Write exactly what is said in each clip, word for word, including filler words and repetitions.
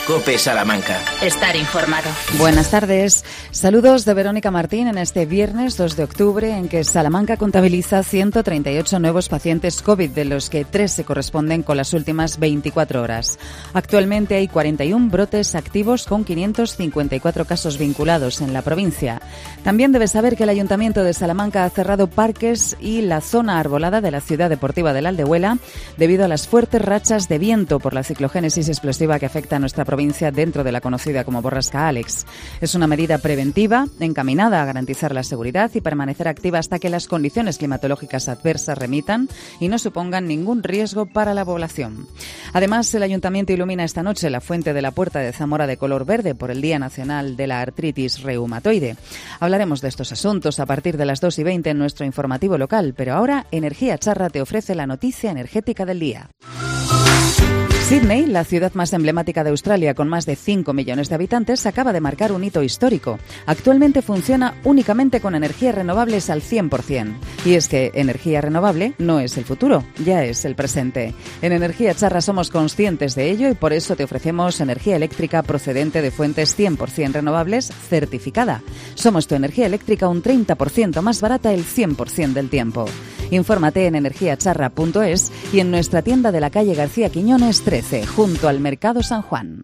COPE Salamanca. Estar informado. Buenas tardes. Saludos de Verónica Martín en este viernes dos de octubre en que Salamanca contabiliza ciento treinta y ocho nuevos pacientes COVID, de los que tres se corresponden con las últimas veinticuatro horas. Actualmente hay cuarenta y uno brotes activos con quinientos cincuenta y cuatro casos vinculados en la provincia. También debes saber que el Ayuntamiento de Salamanca ha cerrado parques y la zona arbolada de la ciudad deportiva de la Aldehuela debido a las fuertes rachas de viento por la ciclogénesis explosiva que afecta a nuestra provincia dentro de la conocida como borrasca Alex. Es una medida preventiva encaminada a garantizar la seguridad y permanecer activa hasta que las condiciones climatológicas adversas remitan y no supongan ningún riesgo para la población. Además, el Ayuntamiento ilumina esta noche la fuente de la Puerta de Zamora de color verde por el Día Nacional de la Artritis Reumatoide. Hablaremos de estos asuntos a partir de las dos y veinte en nuestro informativo local, pero ahora Energía Charra te ofrece la noticia energética del día. Sydney, la ciudad más emblemática de Australia con más de cinco millones de habitantes, acaba de marcar un hito histórico. Actualmente funciona únicamente con energías renovables al cien por ciento. Y es que energía renovable no es el futuro, ya es el presente. En Energía Charra somos conscientes de ello y por eso te ofrecemos energía eléctrica procedente de fuentes cien por ciento renovables certificada. Somos tu energía eléctrica un treinta por ciento más barata el cien por ciento del tiempo. Infórmate en energía charra punto es y en nuestra tienda de la calle García Quiñones trece, junto al Mercado San Juan.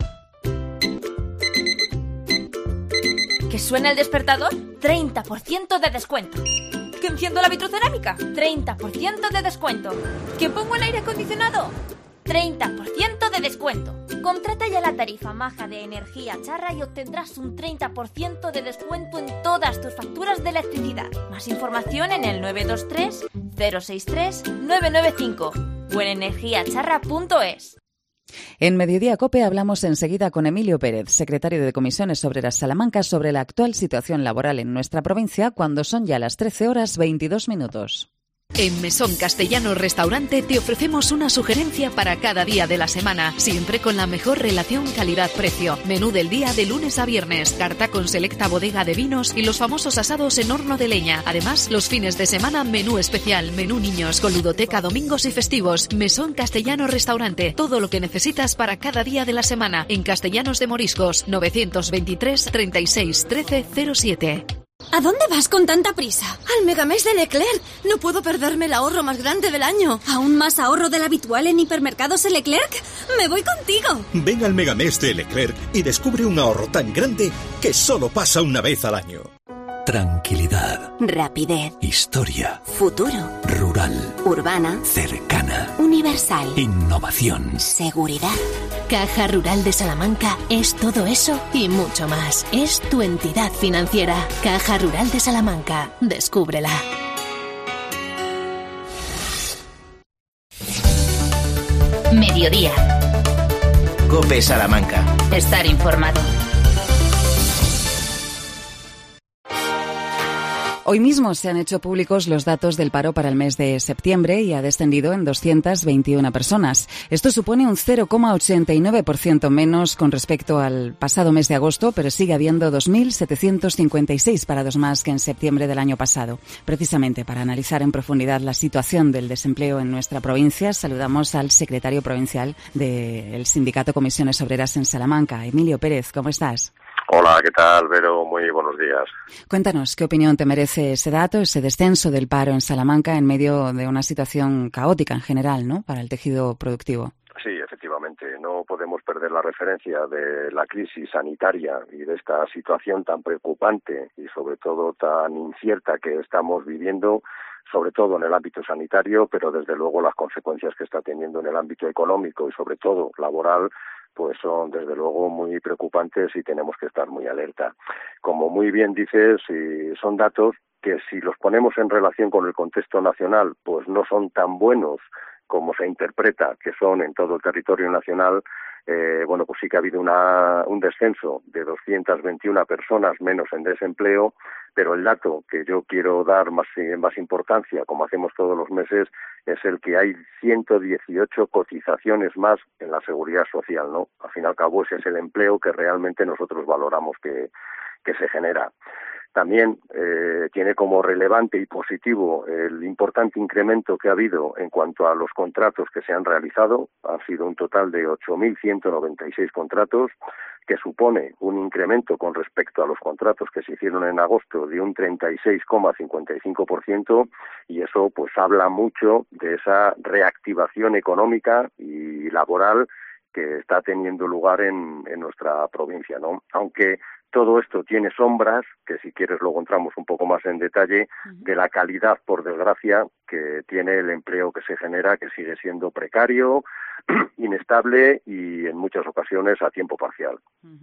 ¿Que suena el despertador? treinta por ciento de descuento. ¿Que enciendo la vitrocerámica? treinta por ciento de descuento. ¿Que pongo el aire acondicionado? treinta por ciento de descuento. Contrata ya la tarifa maja de Energía Charra y obtendrás un treinta por ciento de descuento en todas tus facturas de electricidad. Más información en el nueve dos tres, cero seis tres, nueve nueve cinco o en energía charra punto es. En Mediodía COPE hablamos enseguida con Emilio Pérez, secretario de Comisiones Obreras Salamanca, sobre la actual situación laboral en nuestra provincia cuando son ya las trece horas veintidós minutos. En Mesón Castellano Restaurante te ofrecemos una sugerencia para cada día de la semana, siempre con la mejor relación calidad-precio. Menú del día de lunes a viernes, carta con selecta bodega de vinos y los famosos asados en horno de leña. Además, los fines de semana, menú especial, menú niños, con ludoteca domingos y festivos. Mesón Castellano Restaurante, todo lo que necesitas para cada día de la semana. En Castellanos de Moriscos, novecientos veintitrés, treinta y seis, trece, cero siete. ¿A dónde vas con tanta prisa? Al Megamés de Leclerc. No puedo perderme el ahorro más grande del año. ¿Aún más ahorro del habitual en hipermercados Leclerc? ¡Me voy contigo! Ven al Megamés de Leclerc y descubre un ahorro tan grande que solo pasa una vez al año. Tranquilidad. Rapidez. Historia. Futuro. Rural. Urbana. Cercana. Universal. Innovación. Seguridad. Caja Rural de Salamanca es todo eso y mucho más. Es tu entidad financiera. Caja Rural de Salamanca. Descúbrela. Mediodía. COPE Salamanca. Estar informado. Hoy mismo se han hecho públicos los datos del paro para el mes de septiembre y ha descendido en doscientas veintiuna personas. Esto supone un cero coma ochenta y nueve por ciento menos con respecto al pasado mes de agosto, pero sigue habiendo dos mil setecientos cincuenta y seis parados más que en septiembre del año pasado. Precisamente para analizar en profundidad la situación del desempleo en nuestra provincia, saludamos al secretario provincial del Sindicato Comisiones Obreras en Salamanca, Emilio Pérez. ¿Cómo estás? Hola, ¿qué tal, Vero? Muy buenos días. Cuéntanos, ¿qué opinión te merece ese dato, ese descenso del paro en Salamanca en medio de una situación caótica en general, ¿no?, para el tejido productivo? Sí, efectivamente, no podemos perder la referencia de la crisis sanitaria y de esta situación tan preocupante y sobre todo tan incierta que estamos viviendo, sobre todo en el ámbito sanitario, pero desde luego las consecuencias que está teniendo en el ámbito económico y sobre todo laboral, pues son desde luego muy preocupantes y tenemos que estar muy alerta. Como muy bien dices, son datos que si los ponemos en relación con el contexto nacional, pues no son tan buenos como se interpreta que son en todo el territorio nacional. Eh, bueno, pues sí que ha habido una, un descenso de doscientas veintiuna personas menos en desempleo, pero el dato que yo quiero dar más, más importancia, como hacemos todos los meses, es el que hay ciento dieciocho cotizaciones más en la seguridad social, ¿no? Al fin y al cabo ese es el empleo que realmente nosotros valoramos que, que se genera. También eh, tiene como relevante y positivo el importante incremento que ha habido en cuanto a los contratos que se han realizado. Han sido un total de ocho mil ciento noventa y seis contratos, que supone un incremento con respecto a los contratos que se hicieron en agosto de un treinta y seis coma cincuenta y cinco por ciento, y eso pues habla mucho de esa reactivación económica y laboral que está teniendo lugar en, en nuestra provincia, ¿no? Aunque todo esto tiene sombras, que si quieres luego entramos un poco más en detalle, de la calidad, por desgracia, que tiene el empleo que se genera, que sigue siendo precario, inestable y en muchas ocasiones a tiempo parcial.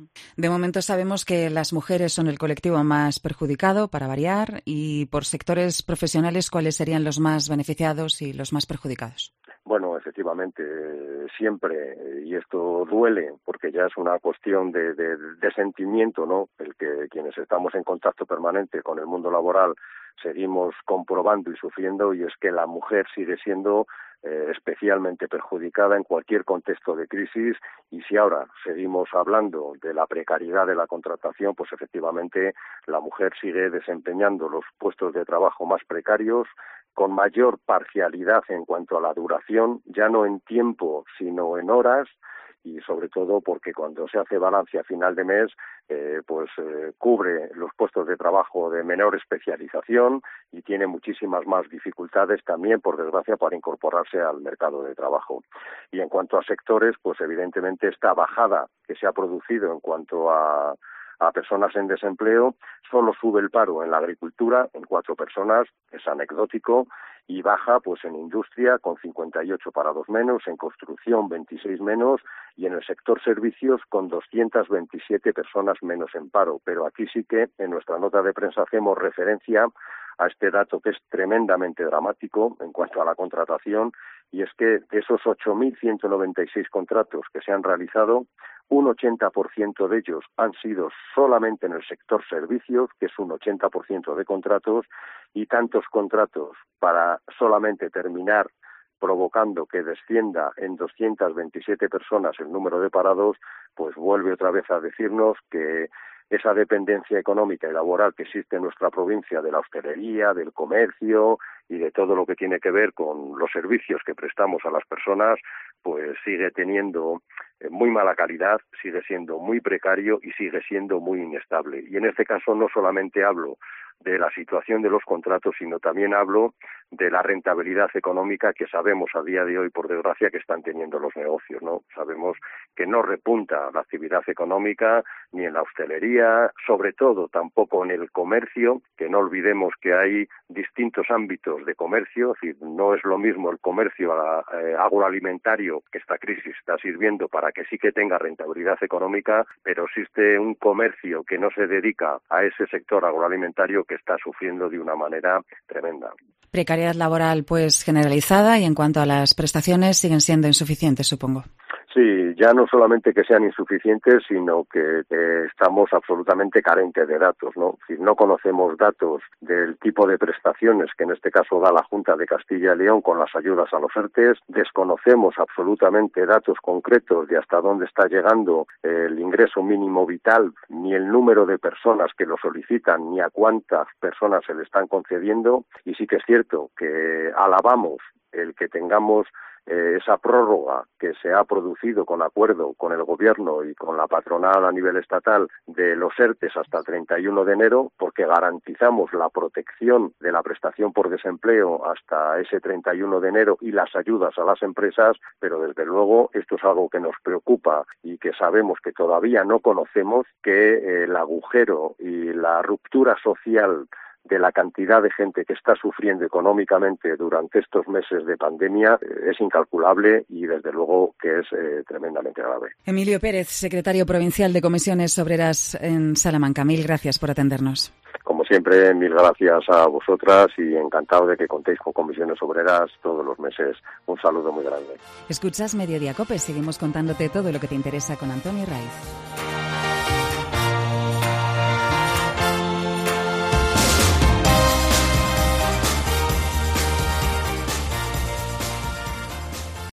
De momento sabemos que las mujeres son el colectivo más perjudicado, para variar, y por sectores profesionales, ¿cuáles serían los más beneficiados y los más perjudicados? Bueno, efectivamente, siempre, y esto duele, porque ya es una cuestión de, de, de sentimiento, ¿no? El que quienes estamos en contacto permanente con el mundo laboral seguimos comprobando y sufriendo, y es que la mujer sigue siendo eh, especialmente perjudicada en cualquier contexto de crisis, y si ahora seguimos hablando de la precariedad de la contratación, pues efectivamente la mujer sigue desempeñando los puestos de trabajo más precarios, con mayor parcialidad en cuanto a la duración, ya no en tiempo, sino en horas, y sobre todo porque cuando se hace balance a final de mes, eh, pues eh, cubre los puestos de trabajo de menor especialización y tiene muchísimas más dificultades también, por desgracia, para incorporarse al mercado de trabajo. Y en cuanto a sectores, pues evidentemente esta bajada que se ha producido en cuanto a a personas en desempleo, solo sube el paro en la agricultura en cuatro personas, es anecdótico, y baja pues en industria con cincuenta y ocho parados menos, en construcción veintiséis menos y en el sector servicios con doscientas veintisiete personas menos en paro. Pero aquí sí que en nuestra nota de prensa hacemos referencia a este dato que es tremendamente dramático en cuanto a la contratación, y es que de esos ocho mil ciento noventa y seis contratos que se han realizado, un ochenta por ciento de ellos han sido solamente en el sector servicios, que es un ochenta por ciento de contratos, y tantos contratos para solamente terminar provocando que descienda en doscientas veintisiete personas el número de parados, pues vuelve otra vez a decirnos que esa dependencia económica y laboral que existe en nuestra provincia de la hostelería, del comercio y de todo lo que tiene que ver con los servicios que prestamos a las personas, pues sigue teniendo muy mala calidad, sigue siendo muy precario y sigue siendo muy inestable. Y en este caso no solamente hablo de la situación de los contratos, sino también hablo de la rentabilidad económica que sabemos a día de hoy, por desgracia, que están teniendo los negocios, ¿no? Sabemos que no repunta la actividad económica ni en la hostelería, sobre todo tampoco en el comercio, que no olvidemos que hay distintos ámbitos de comercio, es decir, no es lo mismo el comercio eh, agroalimentario, que esta crisis está sirviendo para que sí que tenga rentabilidad económica, pero existe un comercio que no se dedica a ese sector agroalimentario que está sufriendo de una manera tremenda. Precariedad laboral pues generalizada, y en cuanto a las prestaciones siguen siendo insuficientes, supongo. Sí, ya no solamente que sean insuficientes, sino que eh, estamos absolutamente carentes de datos, ¿no? Si no conocemos datos del tipo de prestaciones que en este caso da la Junta de Castilla y León con las ayudas a los ERTES, desconocemos absolutamente datos concretos de hasta dónde está llegando el ingreso mínimo vital, ni el número de personas que lo solicitan, ni a cuántas personas se le están concediendo, y sí que es cierto que alabamos el que tengamos eh, esa prórroga que se ha producido con acuerdo con el Gobierno y con la patronal a nivel estatal de los ERTES hasta el treinta y uno de enero, porque garantizamos la protección de la prestación por desempleo hasta ese treinta y uno de enero y las ayudas a las empresas, pero desde luego esto es algo que nos preocupa y que sabemos que todavía no conocemos, que eh, el agujero y la ruptura social de la cantidad de gente que está sufriendo económicamente durante estos meses de pandemia eh, es incalculable y desde luego que es eh, tremendamente grave. Emilio Pérez, secretario provincial de Comisiones Obreras en Salamanca, mil gracias por atendernos. Como siempre, mil gracias a vosotras y encantado de que contéis con Comisiones Obreras todos los meses. Un saludo muy grande. Escuchas Mediodía Cope, seguimos contándote todo lo que te interesa con Antonio Raiz.